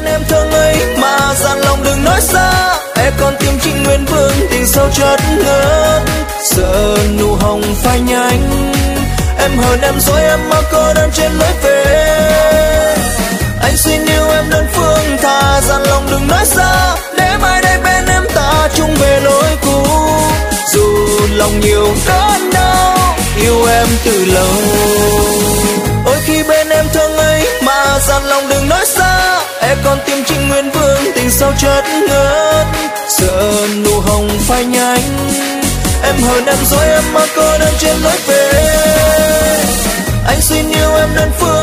em thơ ngây mà dặn lòng đừng nói xa. E con tim Trinh Nguyên Vương tình sâu chất ngất, sợ nụ hồng phai nhanh. Em hờn em dối em mơ cô đơn trên lối về. Anh xin yêu em đơn phương thà dặn lòng đừng nói xa, để mai đây bên em ta chung về lối cũ. Dù lòng nhiều đớn đau yêu em từ lâu. Ôi khi bên em thơ ngây mà dặn lòng đừng nói xa. E con tim Trinh Nguyên Vương tình sâu chất ngất, sợ nụ hồng phai nhanh. Em hờn em dối em mơ cô đơn trên lối về. Anh xin yêu em đơn phương